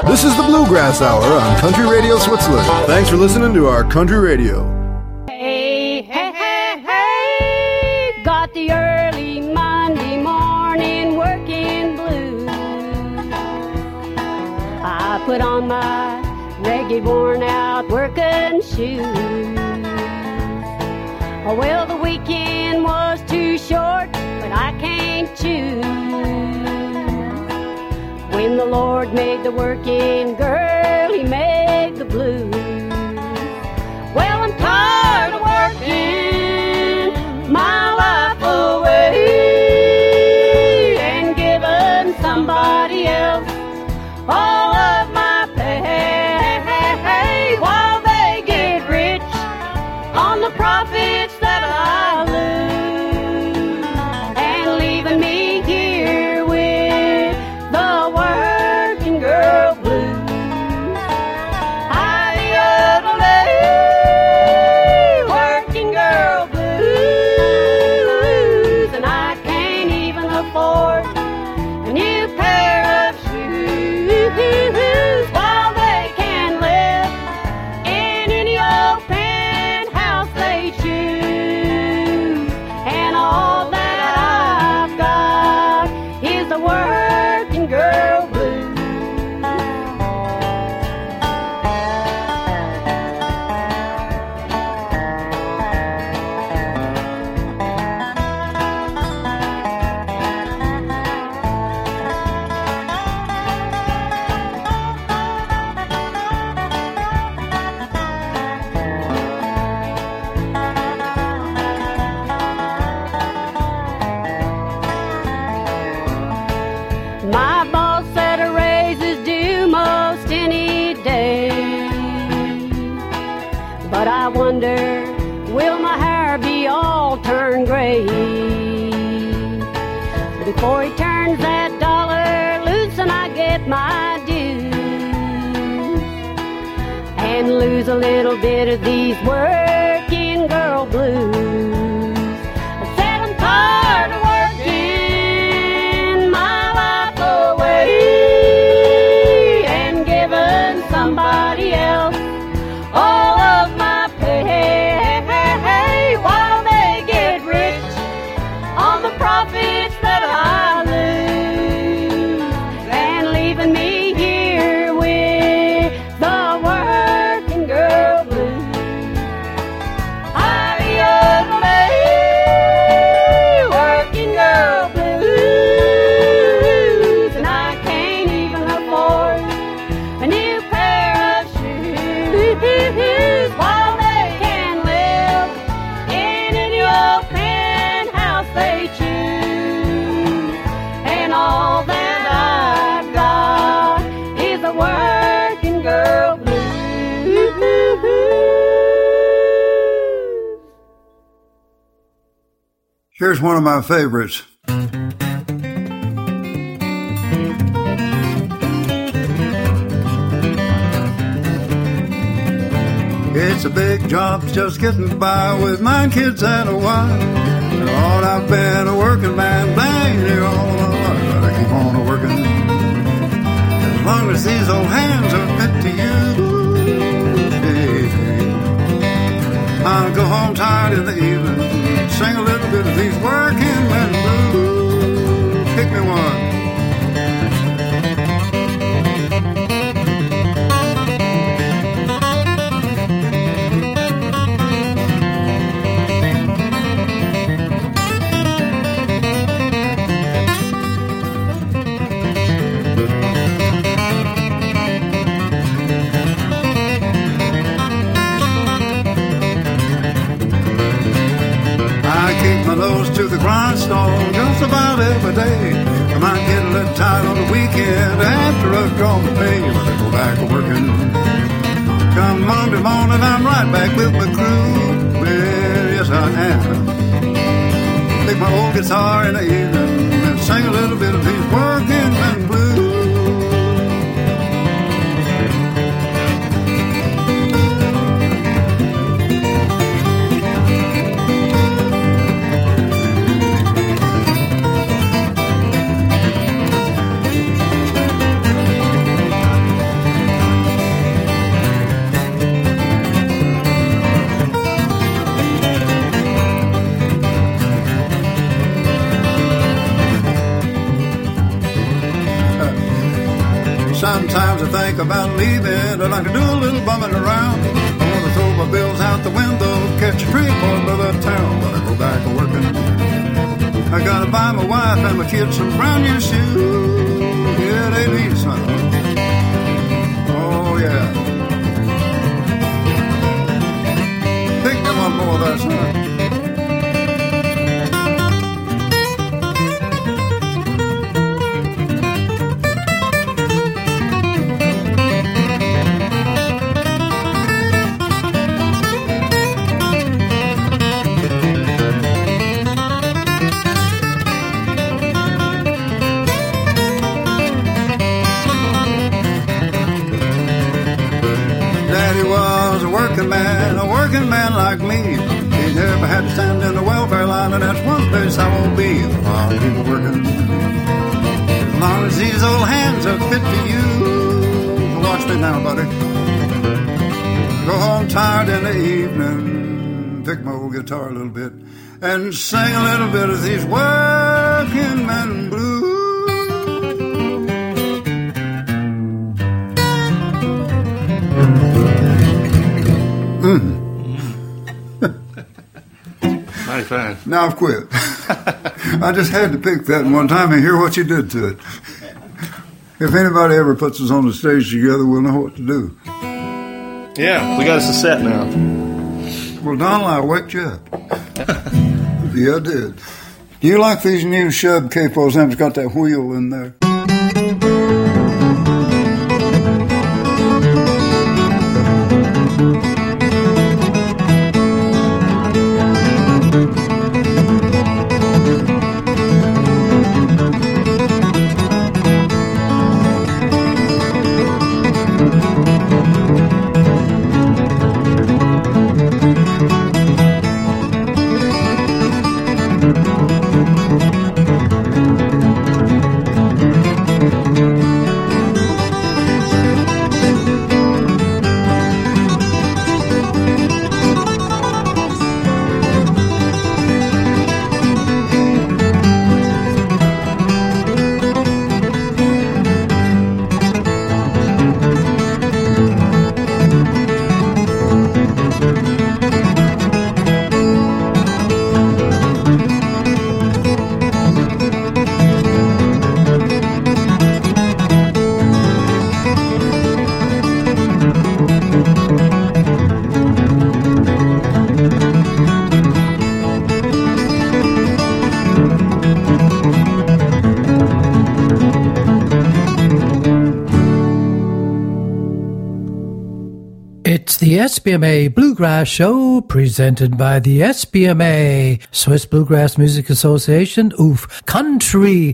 This is the Bluegrass Hour on Country Radio Switzerland. Thanks for listening to our Country Radio. Hey, hey, hey, hey, got the early Monday morning working blues. I put on my ragged, worn out working shoes. Oh, well, the weekend was too short, but I can't choose. When the Lord made the working girl, He made the blues. Well, I'm tired of working my life away and giving somebody else all of my pay while they get rich on the profits that I lose and leaving me here with the working girl blues. Working girl blues, and I can't even afford a new pair of shoes while they can live in any old penthouse they choose. And all that I've got is the working girl blues. My boss said a raise is due most any day, but I wonder, will my hair be all turned gray before he turns that dollar loose and I get my dues and lose a little bit of these working girl blues. I said I'm tired of working my life away and giving somebody else all of my pay while they get rich on the profits that I lose and leaving me here with the working girl blues. Working girl blues, and I can't even afford a new pair of shoes while they can live in any old penthouse they choose. And all that I've got is a working girl blues. Here's one of my favorites. It's a big job just getting by with 9 kids and a wife. Lord, I've been a working man, dang near all of my life, but I keep on working. As long as these old hands are fit to use, I'll go home tired in the evening, sing a little bit of these working men blues. Pick me one. To the grindstone just about every day. I might get a little tired on the weekend after I've drawn the pay, but I go back to working. Come Monday morning, I'm right back with my crew. Well, yes, I am. Pick my old guitar in the evening and sing a little bit of these working men blues. Sometimes I think about leaving, I'd like to do a little bumming around. I want to throw my bills out the window, catch a train for another town, but I go back to working. I gotta buy my wife and my kids some brand new shoes. Yeah, they need some. Oh, yeah. Pick them one more of that, son. A working man like me. He never had to stand in the welfare line, and that's one place I won't be. I'll keep working. As long as these old hands are fit for you. Watch me now, buddy. Go home tired in the evening, pick my old guitar a little bit, and sing a little bit of these working man blues. Nice man. Now I've quit. I just had to pick that one time and hear what you did to it. If anybody ever puts us on the stage together, we'll know what to do. Yeah, we got us a set now. Well, Donald, I waked you up. Yeah, I did. Do you like these new Shub capos? It's got that wheel in there. The SBMA Bluegrass Show, presented by the SBMA, Swiss Bluegrass Music Association, Country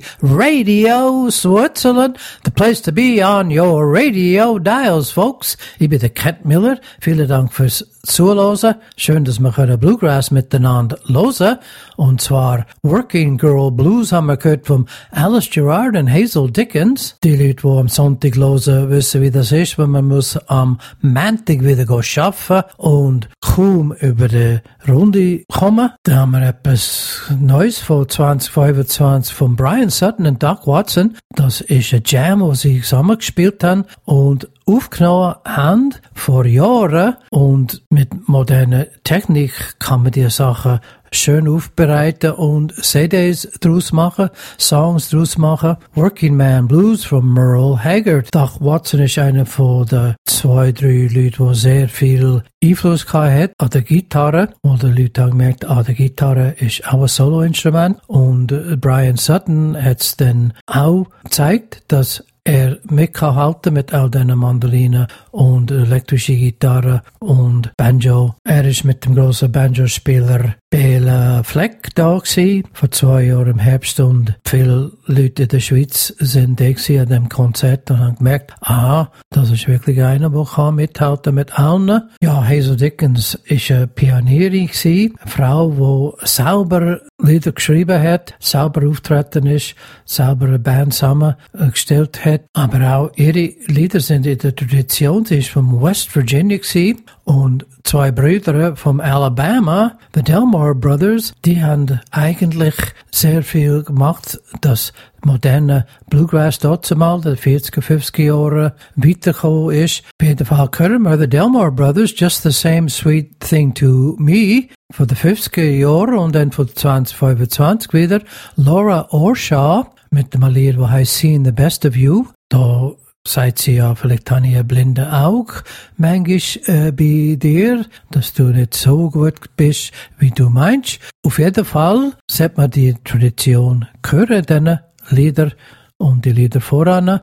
Radio Switzerland, the place to be on your radio dials, folks. Ich bin der Kent Miller. Vielen Dank fürs Zuhören. Schön, dass wir heute Bluegrass miteinander hören. Und zwar Working Girl Blues haben wir gehört vom Alice Gerard und Hazel Dickens. Die Leute, die am Sonntag hören, wissen, wie das ist, wenn man muss am Montag wieder arbeiten und kaum über die Runde kommen. Da haben wir etwas Neues von 2025 von Brian Sutton und Doug Watson. Das ist ein Jam, wo sie zusammen gespielt haben und aufgenommen haben vor Jahren, und mit moderner Technik kann man die Sachen schön aufbereiten und CDs draus machen, Songs draus machen. Working Man Blues von Merle Haggard. Doug Watson ist einer von den 2-3 Leuten, die sehr viel Einfluss hat an der Gitarre. Und die Leute haben gemerkt, der Gitarre ist auch ein Solo-Instrument. Und Brian Sutton hat es dann auch gezeigt, dass er mithalten mit all diesen Mandolinen und elektrische Gitarre und Banjo. Er ist mit dem grossen Banjo-Spieler Bela Fleck da gewesen, vor 2 Jahren im Herbst, und viele Leute in der Schweiz sind da gewesen an dem Konzert und haben gemerkt, das ist wirklich einer, der kann mithalten mit allen. Ja, Hazel Dickens ist eine Pionierin gewesen, eine Frau, die selber Lieder geschrieben hat, selber auftreten ist, selber eine Band zusammengestellt hat, aber auch ihre Lieder sind in der Tradition. Sie ist von West Virginia gewesen, und 2 Brüder vom Alabama, the Delmore Brothers, die haben eigentlich sehr viel gemacht, dass moderne Bluegrass dort zumal, der 40, 50 Jahre weitergekommen ist. Auf jeden Fall hören wir the Delmore Brothers, Just the Same Sweet Thing to Me, von den 50er Jahren und dann von 2025 wieder Laura Orshaw mit dem Lied, das heißt Seeing the Best of You. Da sagt sie ja, vielleicht habe ich ein blindes Auge manchmal bei dir, dass du nicht so gut bist, wie du meinst. Auf jeden Fall sollte man die Tradition hören, diese Lieder und die Lieder voran.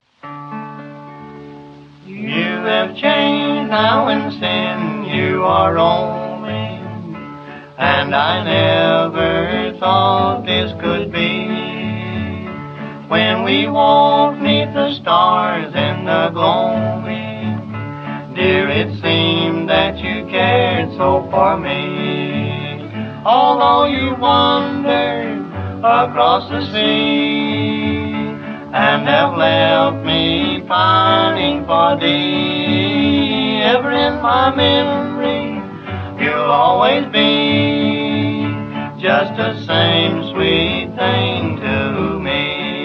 You have changed now in sin, you are only, and I never thought this could be. When we walked neath the stars in the gloaming, dear, it seemed that you cared so for me. Although you wandered across the sea, and have left me pining for thee, ever in my memory you'll always be, just the same sweet thing to me.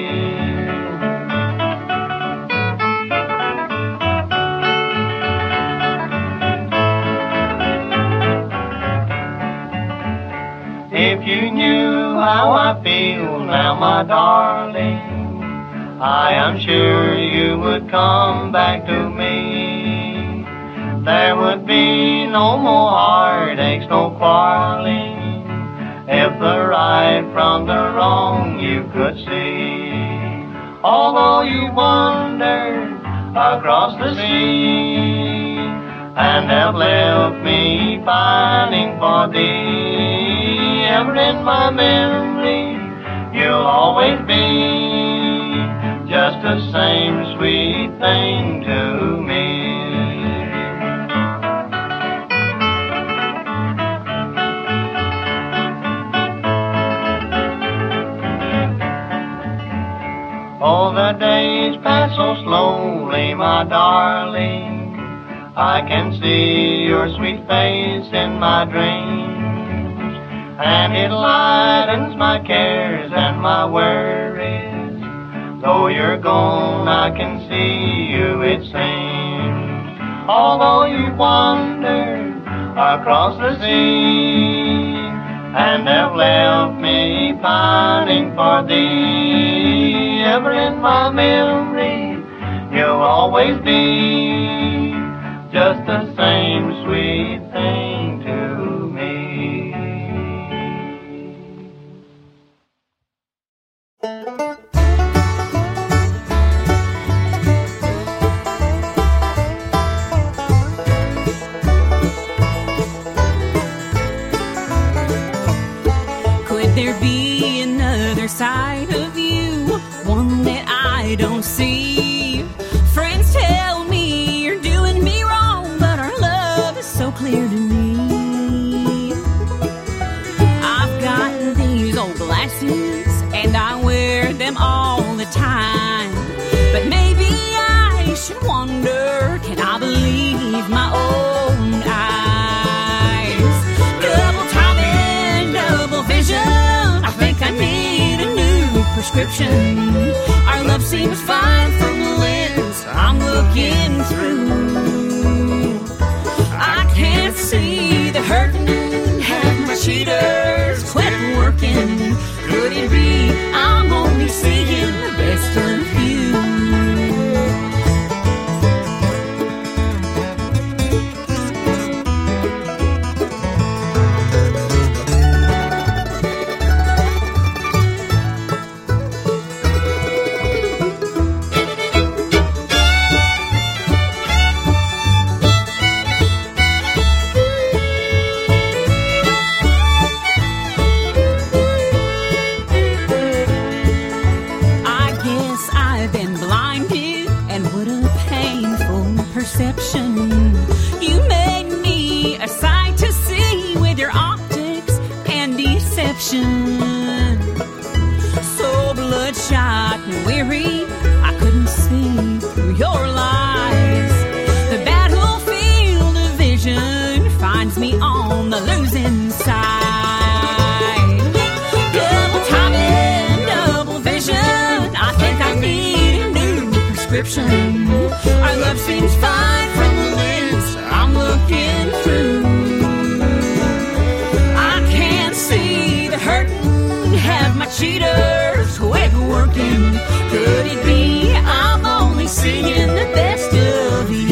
If you knew how I feel now, my darling, I am sure you would come back to me. There would be no more heartaches, no quarreling, if the right from the wrong you could see. Although you wandered across the sea, and have left me pining for thee, ever in my memory you'll always be, just the same sweet thing to me. Oh, the days pass so slowly, my darling, I can see your sweet face in my dreams, and it lightens my cares and my worries. Though you're gone, I can see you, it seems. Although you wandered across the sea, and have left me pining for thee, ever in my memory you'll always be, just the same sweet thing to me. Could there be another side of you, one that I don't see? Friends tell me you're doing me wrong, but our love is so clear to me. I've got these old glasses and I wear them all the time, but maybe I should wonder, can I believe my own eyes? Double time and double vision, I think I need a new prescription. Our love seems fine from the lens I'm looking through. I can't see the hurting, have my cheaters quit working. Could it be I'm only seeing the best of you? You made me a sight to see with your optics and deception. So bloodshot and weary, I couldn't see through your lies. The battlefield of vision finds me on the losing side. Double time and double vision, I description. Our love seems fine from the lens I'm looking through. I can't see the hurting, have my cheaters ever working. Could it be I'm only seeing the best of you?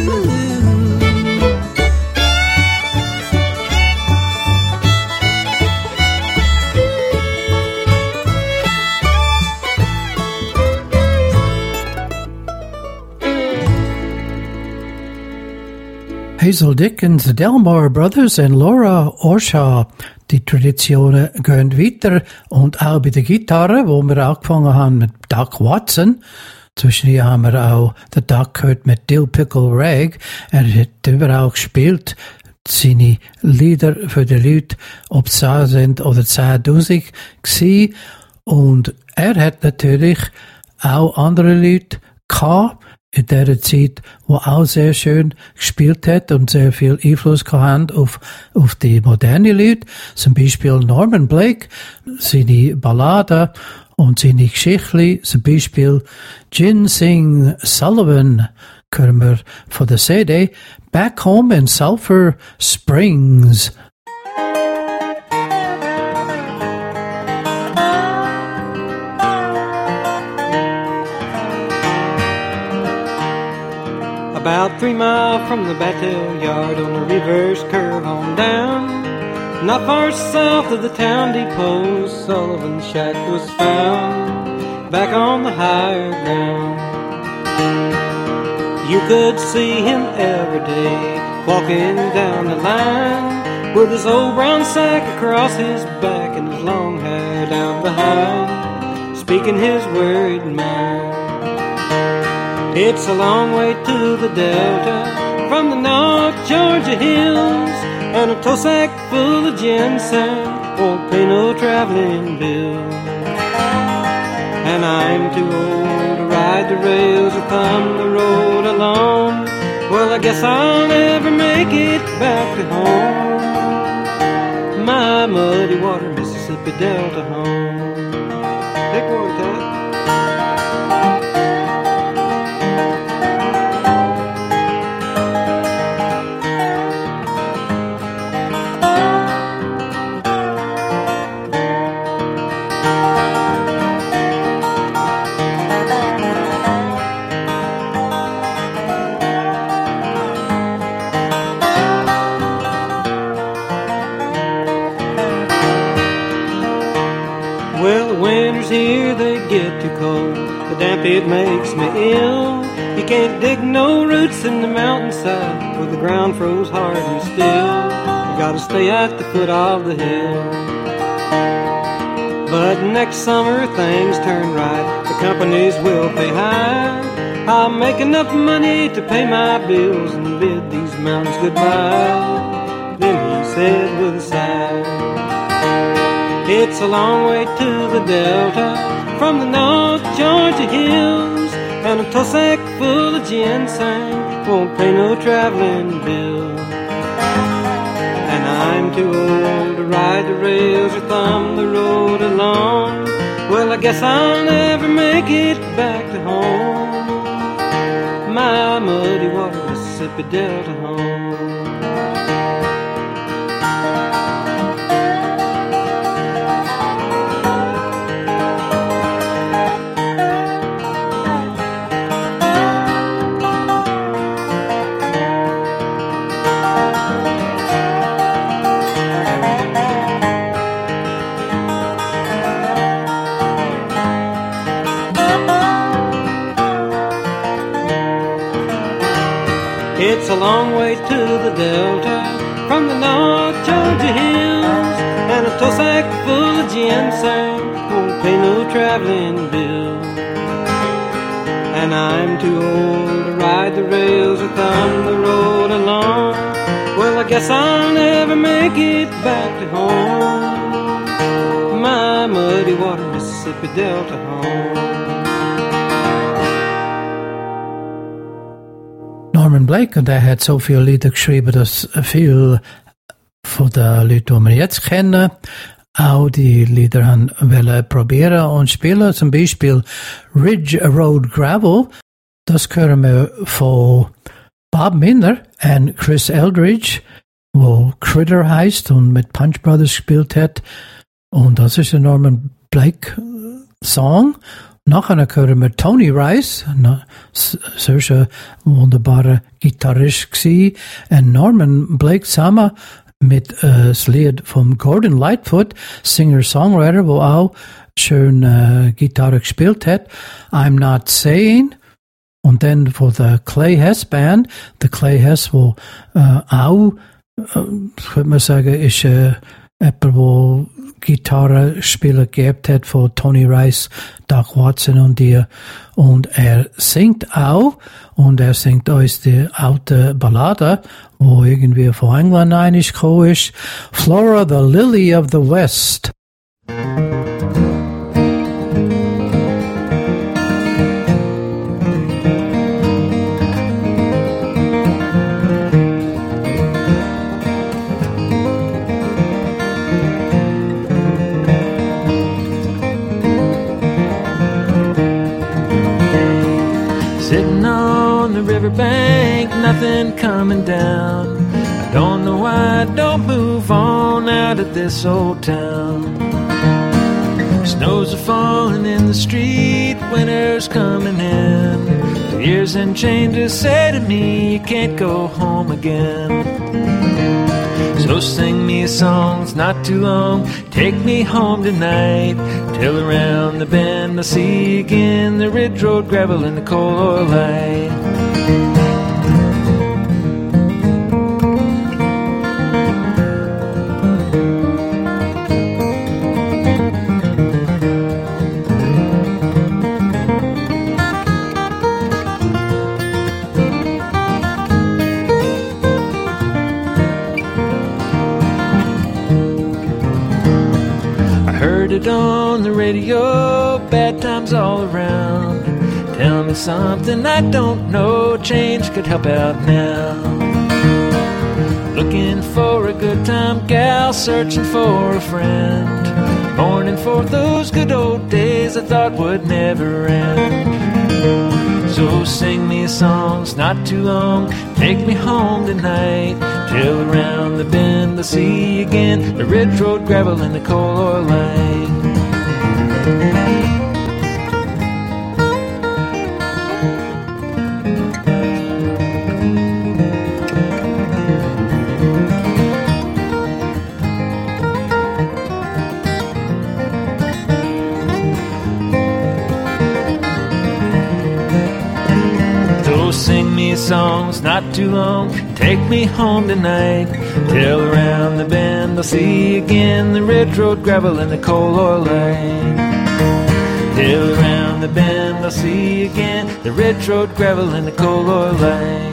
Hazel Dickens, the Delmore Brothers und Laura Orshaw. Die Traditionen gehen weiter und auch bei der Gitarre, wo wir angefangen haben mit Doc Watson. Zwischendurch haben wir auch den Doc gehört mit Dill Pickle Rag. Er hat überall gespielt, seine Lieder für die Leute, ob es 10 sind oder 10.000 gewesen. Und er hat natürlich auch andere Leute gehabt, in dieser Zeit, wo auch sehr schön gespielt hat und sehr viel Einfluss gehabt auf die moderne Leute. Zum Beispiel Norman Blake, seine Balladen und seine Geschichten, zum Beispiel Ginseng Sullivan, können wir von der CD Back Home in Sulphur Springs. About 3 miles from the Battelle Yard on the reverse curve on down, not far south of the town depot, Sullivan's shack was found, back on the higher ground. You could see him every day, walking down the line, with his old brown sack across his back and his long hair down behind, speaking his worried mind. It's a long way to the Delta from the North Georgia hills, and a tow sack full of ginseng won't pay no traveling bill. And I'm too old to ride the rails or thumb the road alone. Well, I guess I'll never make it back to home, my muddy water Mississippi Delta home. Take one, Ted. Here they get too cold, the damp it makes me ill. You can't dig no roots in the mountainside where the ground froze hard and still. You gotta stay at the foot of the hill. But next summer things turn right, the companies will pay high. I'll make enough money to pay my bills and bid these mountains goodbye. Then he said with a sigh, it's a long way to the Delta from the North Georgia hills, and a tow sack full of ginseng won't pay no traveling bill. And I'm too old to ride the rails or thumb the road along. Well, I guess I'll never make it back to home, my muddy water Mississippi Delta home. It's a long way to the Delta from the North Georgia hills, and a tow sack full of ginseng won't pay no traveling bill. And I'm too old to ride the rails or thumb the road along. Well, I guess I'll never make it back to home, my muddy water Mississippi Delta home. Norman Blake, und er hat so viele Lieder geschrieben, dass viel von den Leuten, die wir jetzt kennen, auch die Lieder haben wollen probieren und spielen. Zum Beispiel Ridge Road Gravel. Das können wir von Bob Minder und Chris Eldridge, wo Critter heißt und mit Punch Brothers gespielt hat. Und das ist ein Norman Blake Song. Nachher hören wir Tony Rice, solcher wunderbarer Gitarrist gsi, und Norman Blake zusammen mit das Lied vom Gordon Lightfoot, Singer-Songwriter, wo auch schön Gitarre gespielt hat. I'm Not Saying. Und dann von der Clay Hess Band, der Clay Hess, wo auch, würde man sagen, ist jemand, wo Gitarre spielen gehabt hat von Tony Rice, Doc Watson und die. Und er singt auch, und er singt uns die alte Ballade, wo irgendwie von England einig gekommen ist. Flora, the Lily of the West. Sitting on the riverbank, nothing coming down. I don't know why I don't move on out of this old town. Snows are falling in the street, winter's coming in. The years and changes say to me, you can't go home again. So sing me a song, it's not too long, take me home tonight. Till around the bend I see again the ridge road gravel and the coal oil light. It on the radio, bad times all around. Tell me something I don't know, change could help out now. Looking for a good time gal, searching for a friend. Mourning for those good old days I thought would never end. So sing me a song, it's not too long, take me home tonight. Till around the bend I see again the ridge road gravel and the coal oil light. Sing me a song, it's not too long, take me home tonight. Till around the bend I'll see again the ridge road gravel and the coal oil light. Till around the bend I'll see again the ridge road gravel and the coal oil light.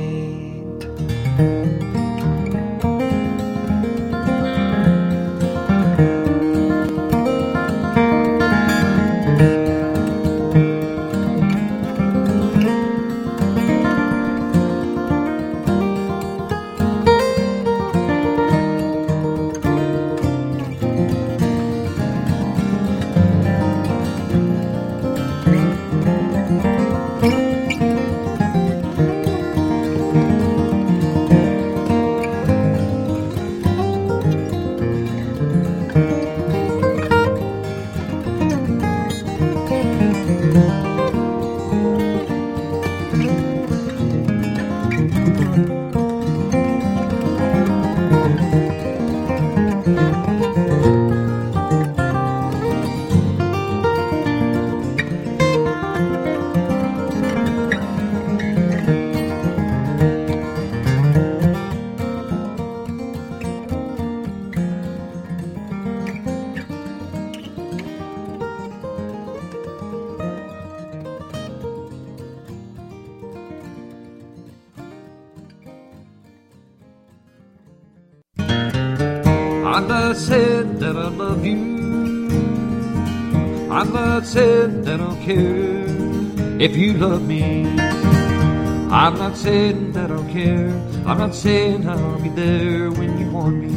I'm not saying that I love you. I'm not saying that I don't care if you love me. I'm not saying that I don't care. I'm not saying I'll be there when you want me.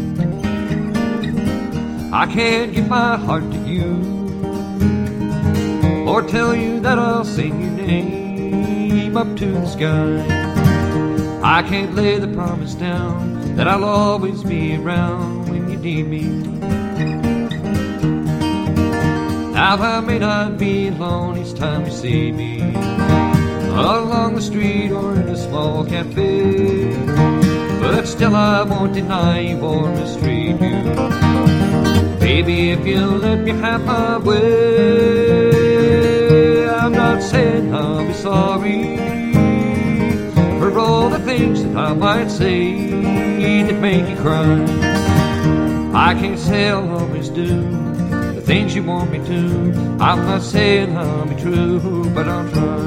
I can't give my heart to you or tell you that I'll sing your name. flame up to the sky. I can't lay the promise down that I'll always be around when you need me. Now I may not be alone each time you see me, along the street or in a small cafe, but still I won't deny you or mistreat you. Baby, if you'll let me have my way, I'm not saying I'll be sorry for all the things that I might say that make you cry. I can't say I'll always do the things you want me to. I'm not saying I'll be true, but I'll try.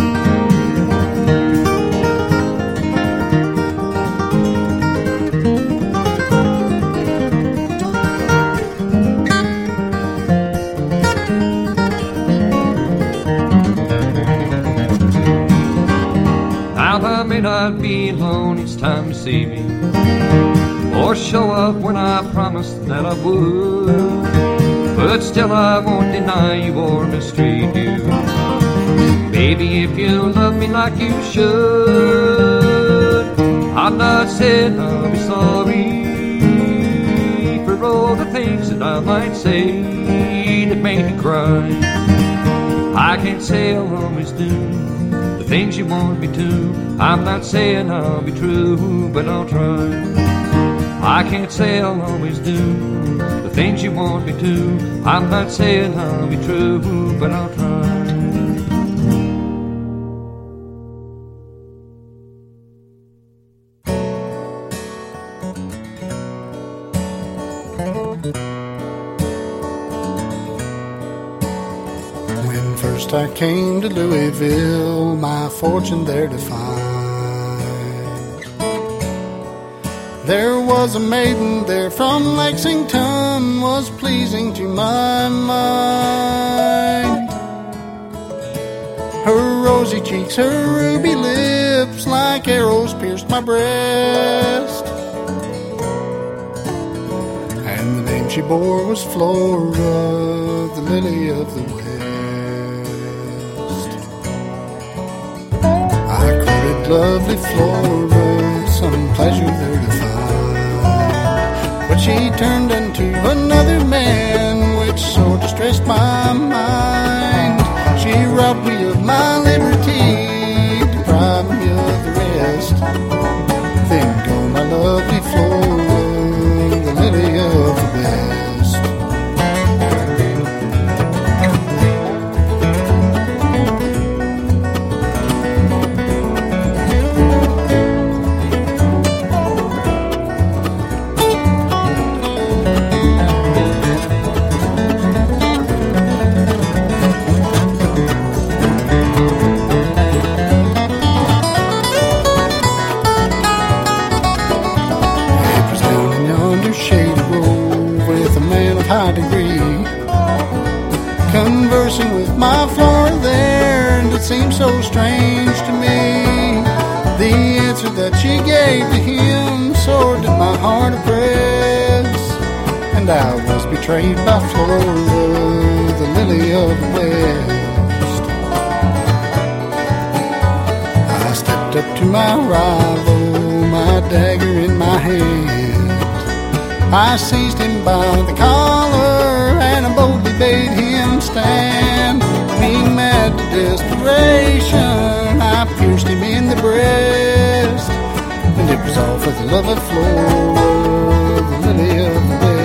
I may not be alone each time you see me, or show up when I promised that I would, but still I won't deny you or mistreat you. Baby, if you love me like you should, I'm not saying I'll be sorry for all the things that I might say that make you cry. I can't say I'll always do the things you want me to. I'm not saying I'll be true, but I'll try. I can't say I'll always do the things you want me to. I'm not saying I'll be true, but I'll try. I came to Louisville, my fortune there to find. There was a maiden there from Lexington, was pleasing to my mind. Her rosy cheeks, her ruby lips, like arrows pierced my breast. And the name she bore was Flora, the lily of the West. Lovely Flora, some pleasure there to find. But she turned into another man, which sore distressed my mind. She robbed me of my liberty, deprived me of the rest. Then go my lovely Flora, the lily of the West. Conversing with my Flora there, and it seemed so strange to me. The answer that she gave to him sore did my heart oppress, and I was betrayed by Flora, the lily of the West. I stepped up to my rival, my dagger in my hand. I seized him by the collar and I boldly bade him stand. Being mad to desperation, I pierced him in the breast, and it was all for the love of Flora, the lily of the West.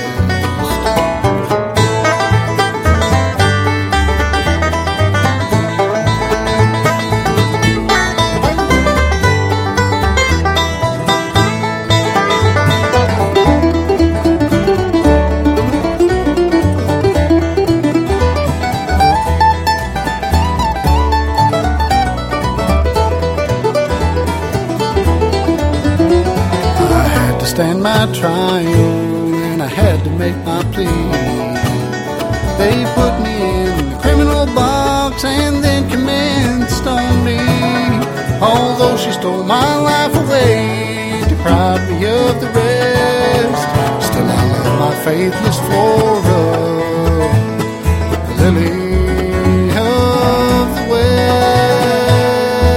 Stand my trial, and I had to make my plea. They put me in the criminal box and then commenced on me. Although she stole my life away, deprived me of the rest, still I love my faithless Flora, the lily of the West.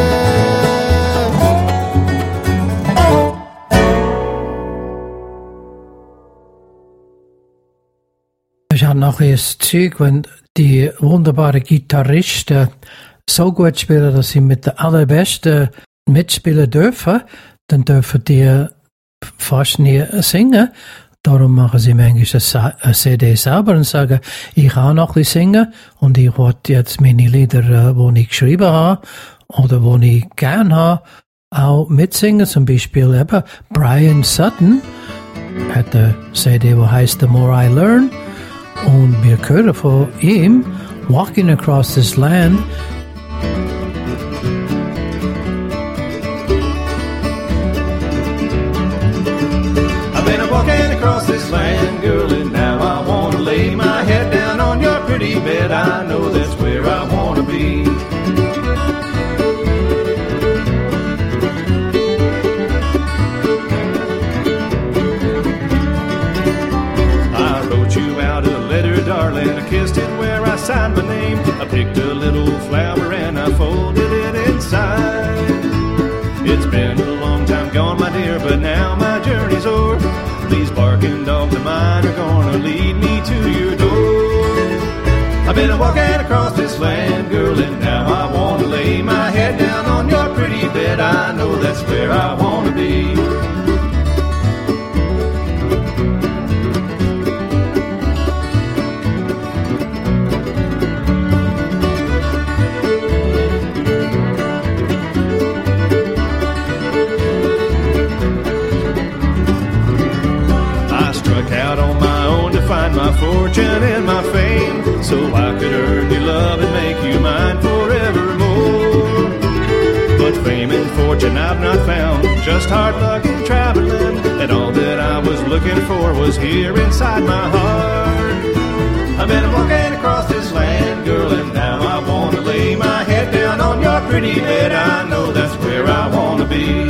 Ja, noch das Zeug, wenn die wunderbaren Gitarristen so gut spielen, dass sie mit der allerbesten mitspielen dürfen, dann dürfen die fast nie singen. Darum machen sie manchmal eine CD selber und sagen, ich kann noch ein bisschen singen und ich wollte jetzt meine Lieder, die ich geschrieben habe oder die ich gerne habe, auch mitsingen. Zum Beispiel eben Brian Sutton hat eine CD, die heißt The More I Learn, und wir hören von ihm Walking Across This Land. I've been walking across this land, girl, and now I want to lay my head down on your pretty bed. I know that's where I want to be. I wrote you out a letter, darling, I kissed it where I signed my name. I picked a little flower and I folded it inside. It's been a long time gone, my dear, but now my journey's o'er. These barking dogs of mine are gonna lead me to your door. I've been walking across this land, girl, and now I wanna lay my head down on your pretty bed. I know that's where I wanna be. Find my fortune and my fame, so I could earn your love and make you mine forevermore. But fame and fortune I've not found, just hard luck and traveling, and all that I was looking for was here inside my heart. I've been walking across this land, girl, and now I want to lay my head down on your pretty bed. I know that's where I want to be.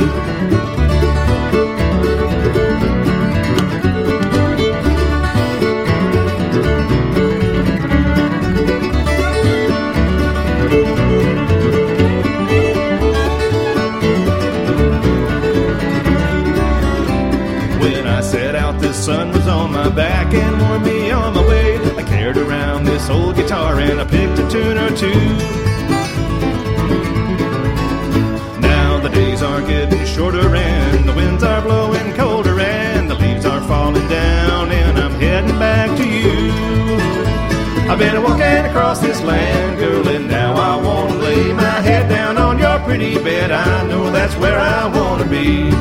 The sun was on my back and wore me on my way. I carried around this old guitar and I picked a tune or two. Now the days are getting shorter and the winds are blowing colder and the leaves are falling down and I'm heading back to you. I've been walking across this land, girl, and now I want to lay my head down on your pretty bed. I know that's where I want to be.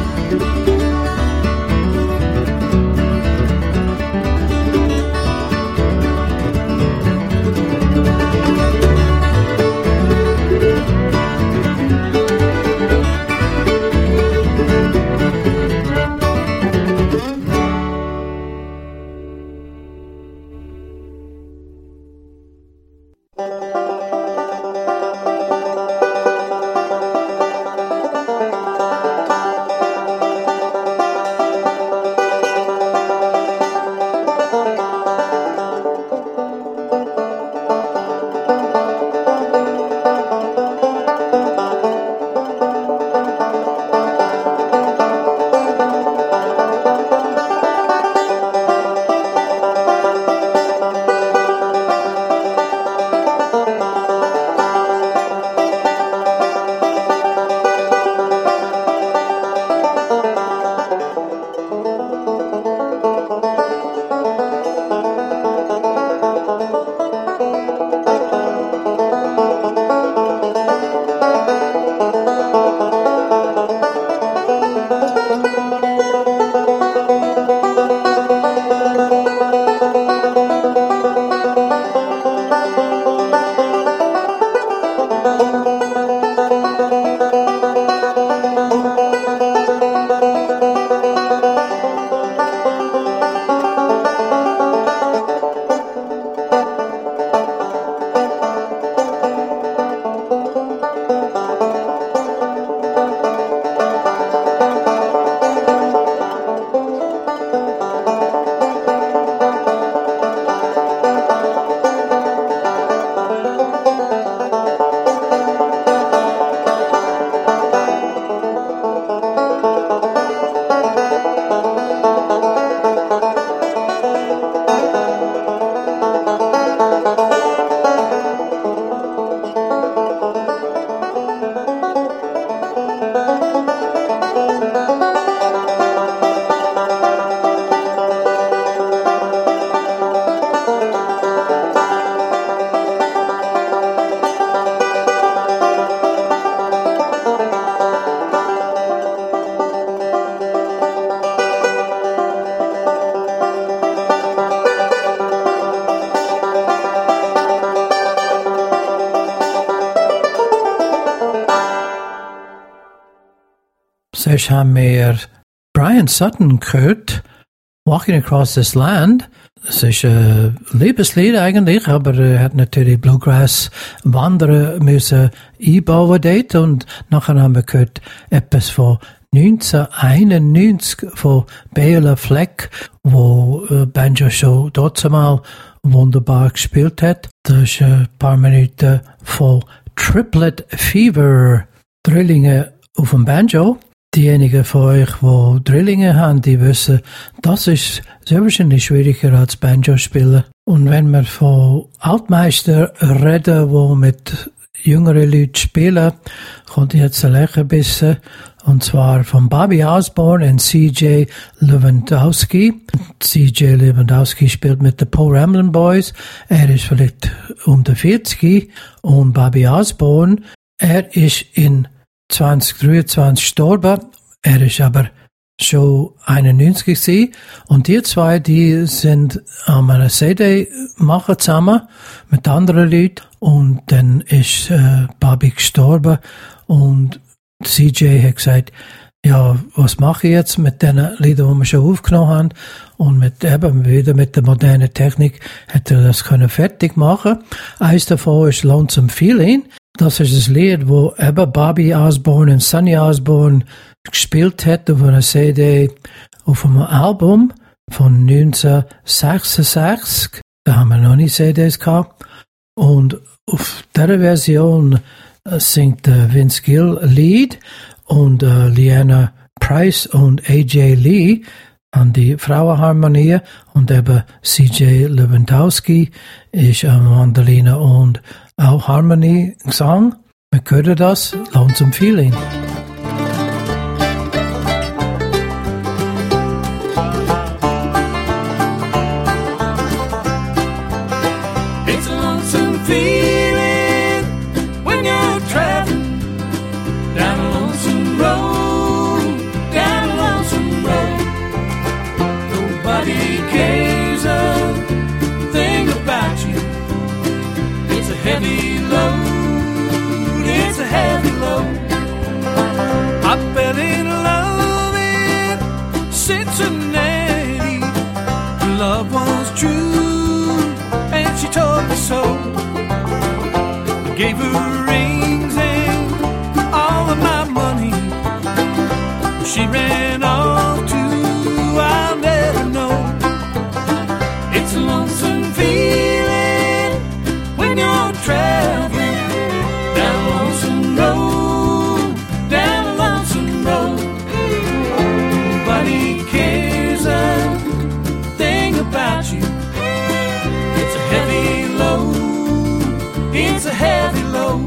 Zuerst haben wir Brian Sutton gehört, Walking Across This Land. Es ist ein Liebeslied eigentlich, aber er hat natürlich Bluegrass wandern müssen einbauen dort. Und nachher haben wir gehört etwas von 1991 von Bela Fleck, wo Banjo schon dort einmal wunderbar gespielt hat. Das ist ein paar Minuten von Triplet Fever, Drillinge auf dem Banjo. Diejenigen von euch, die Drillinge haben, die wissen, das ist sehr wahrscheinlich schwieriger als Banjo spielen. Und wenn wir von Altmeister reden, die mit jüngeren Leuten spielen, kommt jetzt ein Leckerbissen. Und zwar von Bobby Osborne und C.J. Lewandowski. C.J. Lewandowski spielt mit den Paul Ramblin' Boys. Er ist vielleicht um die 40. Und Bobby Osborne, er ist in 2023 gestorben. Er ist aber schon 91 gewesen. Und die zwei, die sind an einer CD machen zusammen mit anderen Leuten. Und dann ist Bobby gestorben. Und CJ hat gesagt, ja, was mache ich jetzt mit den Liedern, die wir schon aufgenommen haben? Und mit eben wieder mit der modernen Technik hat er das können fertig machen. Eins davon ist Lonesome Feeling. Das ist das Lied, wo eben Bobby Osborne und Sonny Osborne gespielt hat auf einer CD, auf einem Album von 1966. Da haben wir noch nie CDs gehabt. Und auf dieser Version singt Vince Gill Lied und Leanna Price und A.J. Lee an die Frauenharmonie und eben C.J. Lewandowski ist an Mandoline und auch Harmonie Gesang. Wir hören das, Lonesome Feeling. It's a lonesome feeling when you're traveling down a lonesome road, down a lonesome road. Nobody cares a thing about you. It's a heavy load, it's a heavy load. I fell in love in Cincinnati. Love was true, and she told me so. I gave her rings and all of my money. She ran off to, I'll never know. It's a lonesome feeling when you're traveling down a lonesome road, down a lonesome road. Nobody cares a thing about you. It's a heavy load, it's a heavy load.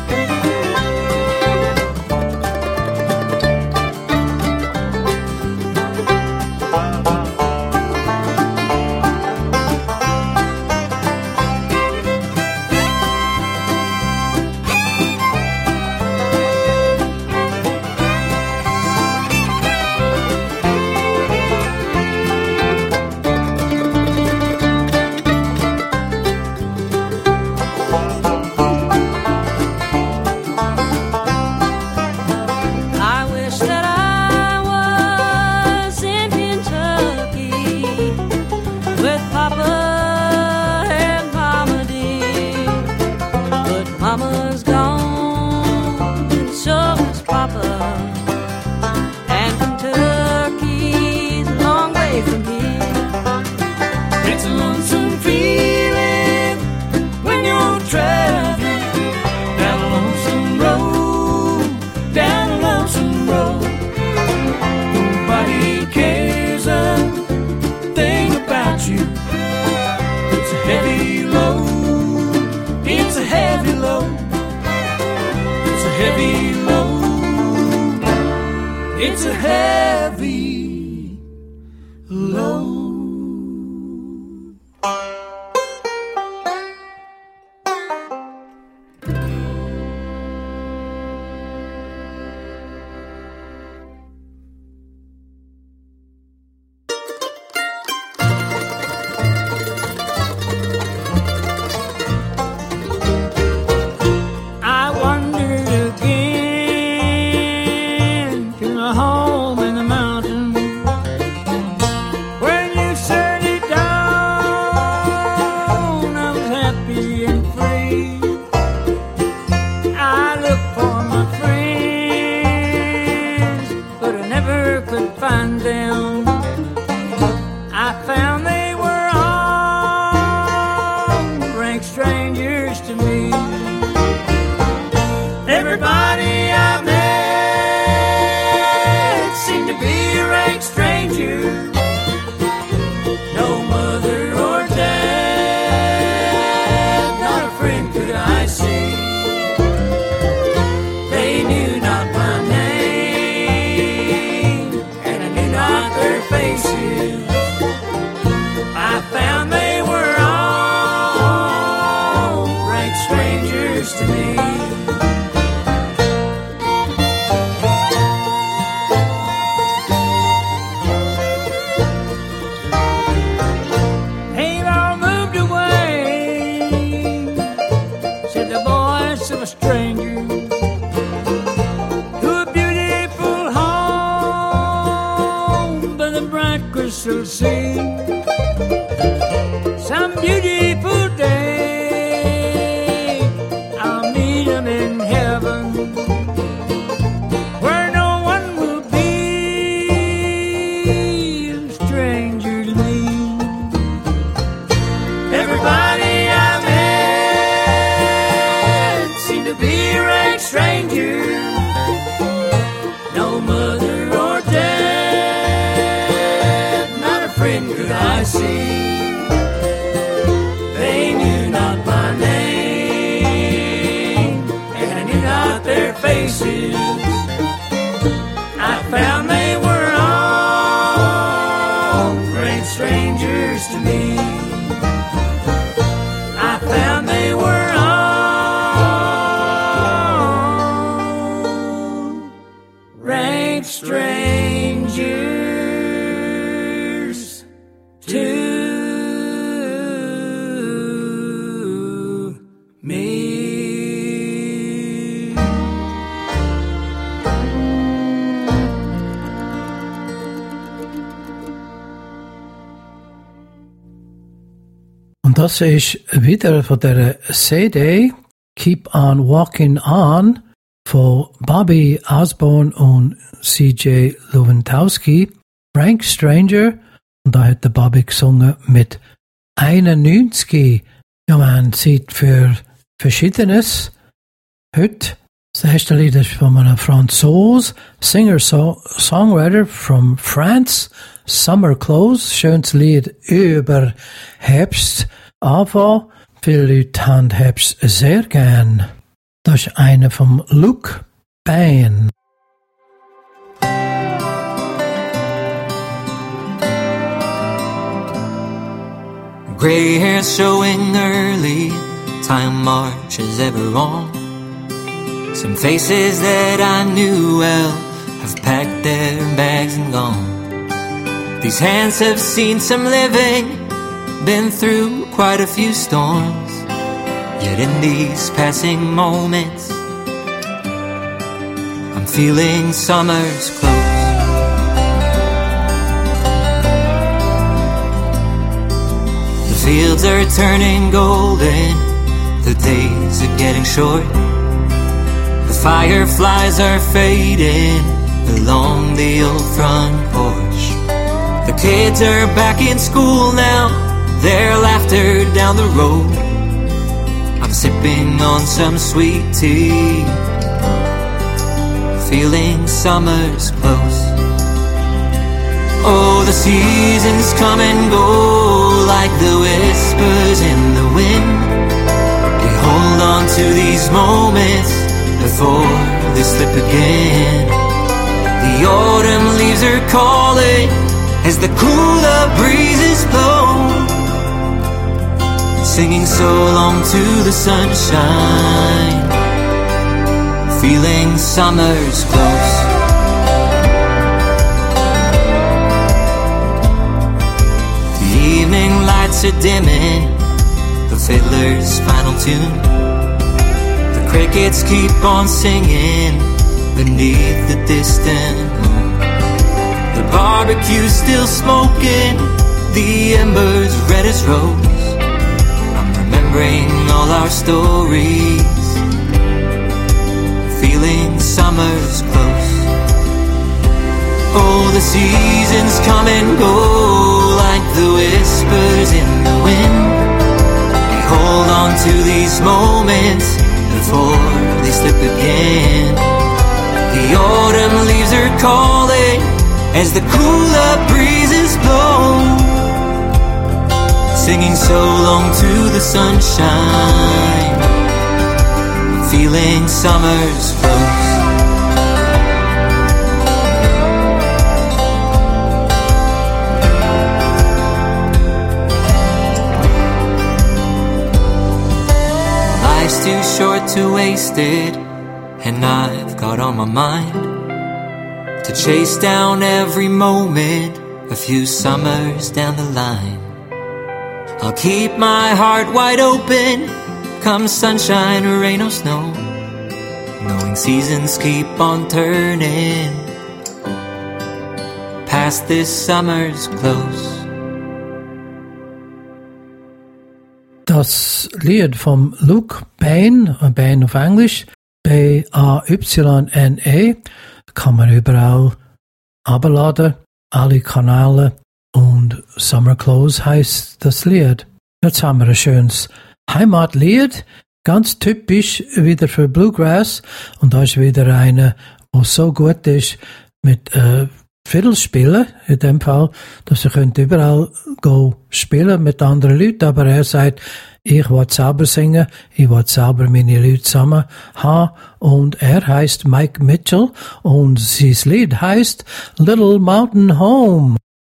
I wish that I was in Kentucky with Papa and Mama dear, but Mama's gone and so is Papa, and Kentucky's a long way from here. It's a lonesome feeling when you're traveling down a lonesome road, down a lonesome road. Nobody cares a thing about you. It's a heavy load, it's a heavy load, it's a heavy load, it's a heavy load. I wandered again to the a home in the mountains. When you set it down, I was happy and free. I looked for my friends, but I never could find them. I found they were all rank strangers to me. Everybody I met seemed to be a rank stranger. No mother or dad, not a friend could I see. They knew not my name, and I knew not their faces. I found they were all rank strangers to me. They've all moved away, said the voice of a stranger, to a beautiful home by the bright crystal sea. Some beautiful day I'll meet them in heaven, where no one will be a stranger to me. Everybody I met seemed to be a rank stranger. No mother or dad, not a friend could I see. They knew not my name, and I knew not their faces. I found they were all great strangers to me. I found they were all rank strangers to me. Und das ist wieder von der CD Keep on Walking On von Bobby Osborne und CJ Lewandowski, Rank Stranger. Und da hat der Bobby gesungen mit 91. Ja, man sieht für Verschiedenes. Heute, das erste Lied ist von einem Franzose, Singer-Songwriter from France, Summer Clothes, schönes Lied über Herbst. Aber viele Leute haben Herbst sehr gern. Das ist eine von Luke Bain. Gray hair showing early, time marches ever on. Some faces that I knew well have packed their bags and gone. These hands have seen some living, been through quite a few storms. Yet in these passing moments, I'm feeling summer's close. The fields are turning golden, the days are getting short. The fireflies are fading along the old front porch. The kids are back in school now, their laughter down the road. I'm sipping on some sweet tea, feeling summer's close. Oh, the seasons come and go like the whispers in the wind. We hold on to these moments before they slip again. The autumn leaves are calling as the cooler breezes blow, singing so long to the sunshine, feeling summer's close. The evening lights are dimming, the fiddler's final tune. The crickets keep on singing beneath the distant moon. still smoking, the embers red as rose. I'm remembering all our stories, feeling summer's close. Oh, the seasons come and go like the whispers in the wind. They hold on to these moments before they slip again. The autumn leaves are calling as the cooler breezes blow, singing so long to the sunshine, feeling summer's close. Life's too short to waste it, and I've got on my mind to chase down every moment, a few summers down the line. I'll keep my heart wide open, come sunshine or rain or snow, knowing seasons keep on turning past this summer's close. Das Lied vom Luke Bain, Bain auf Englisch, B-A-Y-N-E, kann man überall abladen, alle Kanäle, und Summer Close heißt das Lied. Jetzt haben wir ein schönes Heimatlied, ganz typisch wieder für Bluegrass, und da ist wieder eine, wo so gut ist mit Fiddle spielen, in dem Fall, dass er könnte überall go spielen mit anderen Leuten, aber er sagt, ich will selber singen, ich will selber meine Leute zusammen haben, und er heißt Mike Mitchell und sein Lied heißt Little Mountain Home.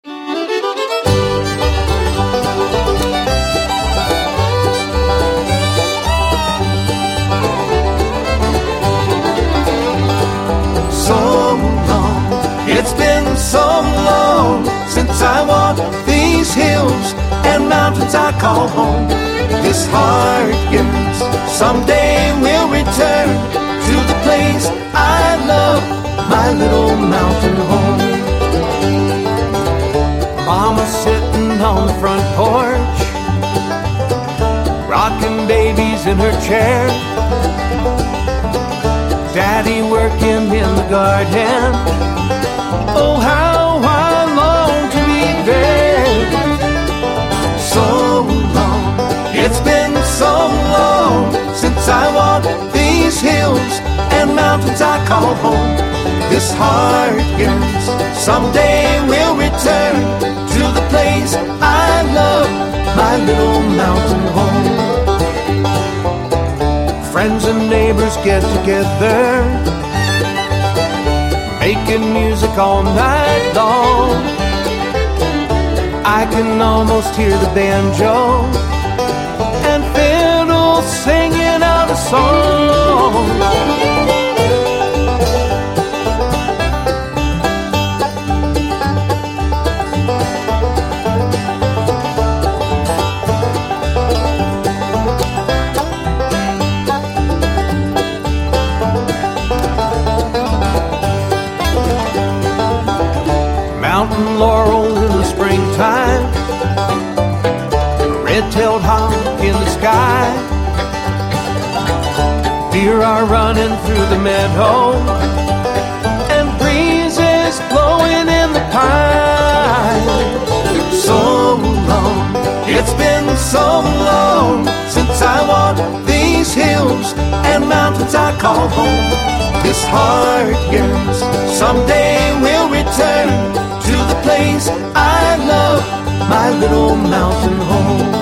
So long since I walked these hills and mountains I call home. This heart yearns, someday we'll return to the place I love, my little mountain home. Mama sitting on the front porch, rocking babies in her chair. Daddy working in the garden. Oh, how I long to be there. So long, it's been so long since I walked these hills and mountains I call home. This heart yearns, someday we'll return to the place I love, my little mountain home. Friends and neighbors get together, making music all night long. I can almost hear the banjo and fiddle singing out a song. Mountain laurel in the springtime, red-tailed hawk in the sky. Deer are running through the meadow, and breezes blowing in the pines. So long, it's been so long since I walked these hills and mountains I call home. This heart yearns, someday we'll return to the place I love, my little mountain home.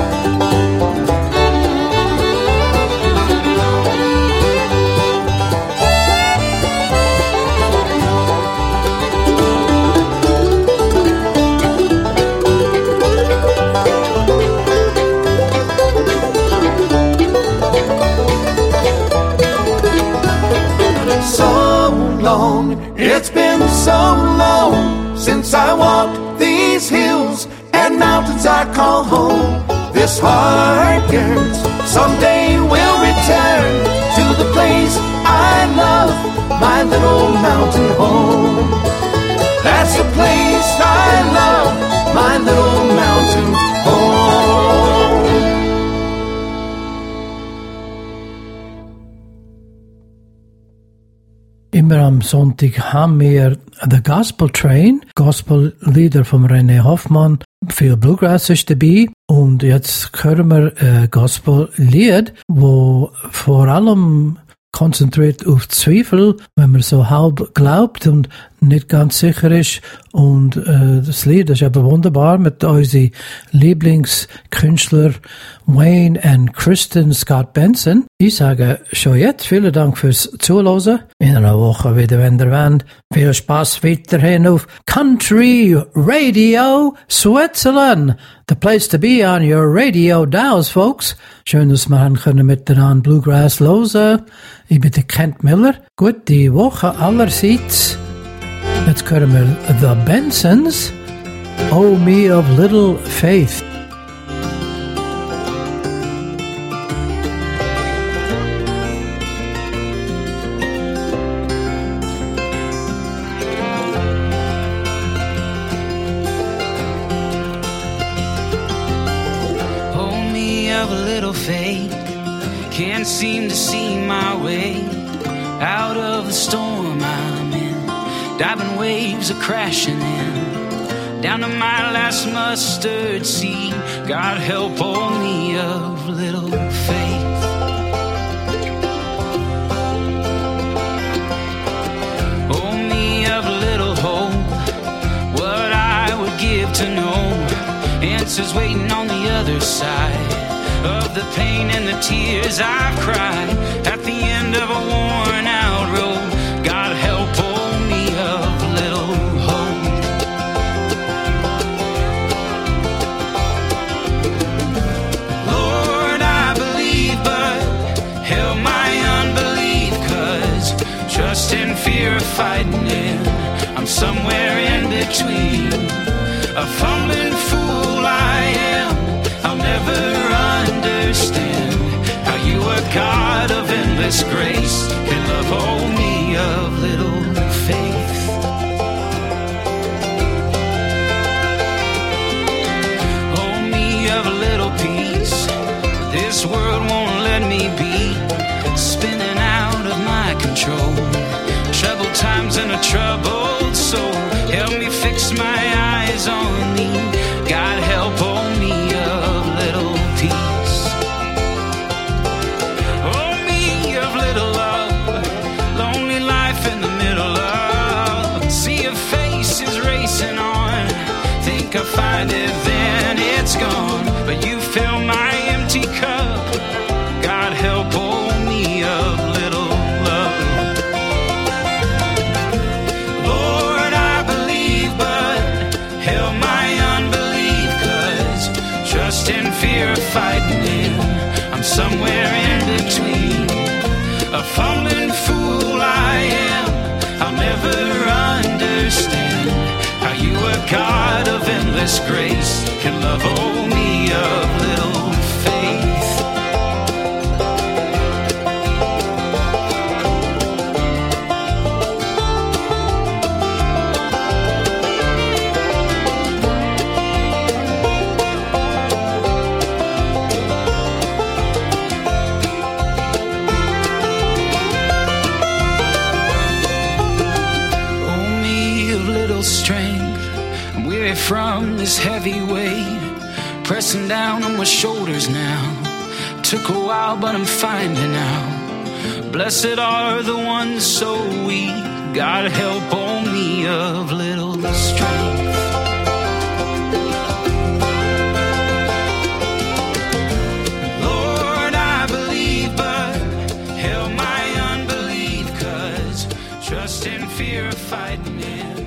So long, it's been so long since I walked these hills and mountains I call home. This heart yearns, someday we'll return to the place I love, my little mountain home. That's the place I am Sonntag haben wir The Gospel Train, Gospel-Lieder von René Hoffmann. Viel Bluegrass ist dabei. Und jetzt hören wir ein Gospel-Lied, wo vor allem konzentriert auf Zweifel, wenn man so halb glaubt und nicht ganz sicher ist. Und das Lied ist aber wunderbar mit unseren Lieblingskünstler Wayne und Kristen Scott Benson. Ich sage schon jetzt vielen Dank fürs Zuhören. In einer Woche wieder, wenn ihr wollt. Viel Spaß weiterhin auf Country Radio Switzerland. The place to be on your radio dials, folks. Schön, dass wir können miteinander Bluegrass hören. Ich bin der Kent Miller. Gute Woche allerseits. Jetzt hören wir The Bensons, Oh Me of Little Faith. Oh me of a little faith, can't seem to see my way out of the storm I'm in. Diving waves are crashing in, down to my last mustard seed. God help all me of little faith. Oh me of little hope, what I would give to know answers waiting on the other side of the pain and the tears I've cried at the end of a worn out road. God help all of little hope. Lord, I believe, but help my unbelief, 'cause trust and fear are fighting in. I'm somewhere in between. A fumbling fool I am. I'll never understand how you are God of endless grace can love all me of little faith. Oh me of a little peace, this world won't let me be spinning out of my control. Troubled times and a troubled soul, help me fix my eyes on me. God help all me of little peace. Oh me of little love, lonely life in the middle of sea of faces racing on. Think I find it, then it's gone. But you fill my empty cup. God help all me of little love. Lord, I believe, but help my unbelief, 'cause trust and fear are fighting in. I'm somewhere in between. A fumbling fool I am. I'll never understand how you are God of endless grace can love all me of little faith. Strength, I'm weary from this heavy weight pressing down on my shoulders now. Took a while, but I'm finding out. Blessed are the ones so weak. God help all me of little strength. Lord, I believe, but help my unbelief, 'cause trust and fear are fighting in.